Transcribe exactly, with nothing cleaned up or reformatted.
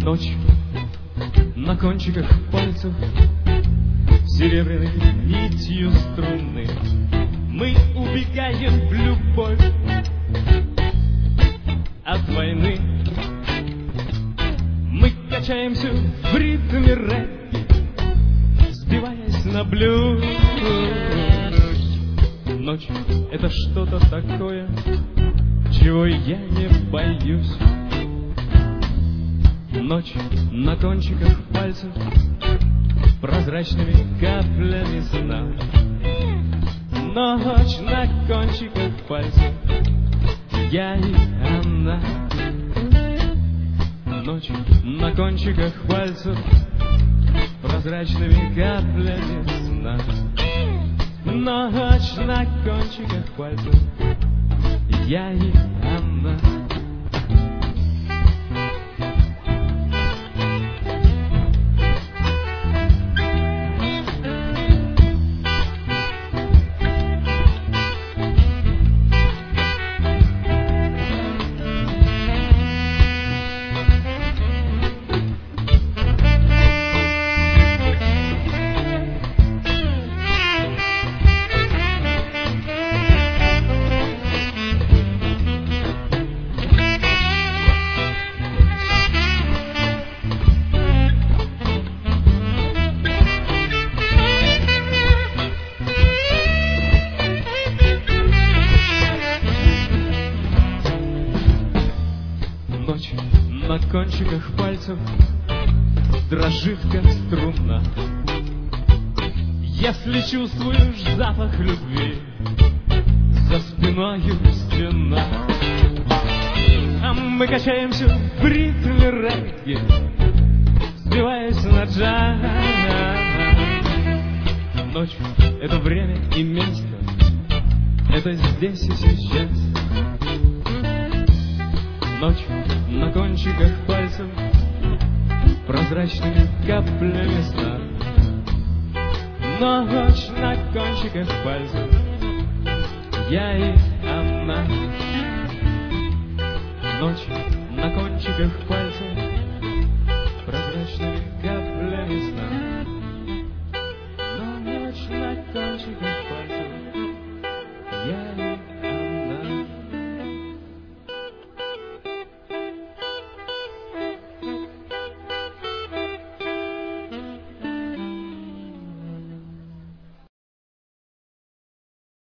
Ночь на кончиках пальцев, серебряной нитью струны. Мы убегаем в любовь от войны. Мы качаемся в ритме регги, сбиваясь на блюз. Ночь — это что-то такое, чего я не боюсь. Ночь на кончиках пальцев, прозрачными каплями сна. Ночь на кончиках пальцев, я и она. Ночь на кончиках пальцев, прозрачными каплями сна. Ночь на кончиках пальцев, я и она. Ночь на кончиках пальцев дрожит, как струна. Если чувствуешь запах любви, за спиною стена. А мы качаемся в ритме регги, сбиваясь на джаз. Ночь — это время и место, это здесь и сейчас. Ночь на кончиках пальцев, прозрачными каплями сна. Ночь на кончиках пальцев, я и она. Ночь на кончиках пальцев,